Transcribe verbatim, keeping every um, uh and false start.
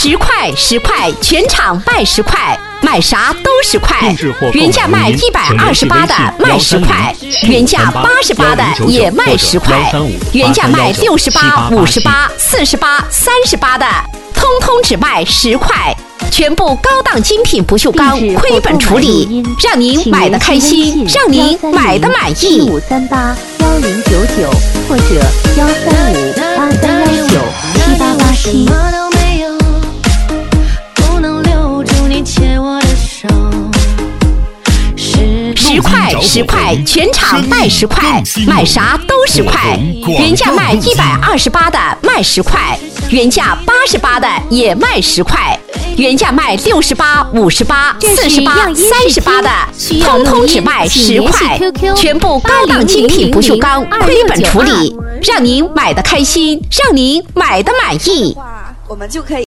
十块十块，全场卖十块，买啥都十块。原价卖一百二十八的卖十块，原价八十八的也卖十块，原价卖六十八、五十八、四十八、三十八的，通通只卖十块。全部高档精品不锈钢，亏本处理，让您买得开心，让您买得满意。 五三八幺零九九或者幺三五八三幺九七八八七。 十块十块，全场卖十块，买啥都十块。原价卖一百二十八的卖十块，原价八十八的也卖十块，原价卖六十八、五十八、四十八、三十八的，通通只卖十块。全部高档精品不锈钢，亏本处理，让您买得开心，让您买得满意。 哇，我们就可以。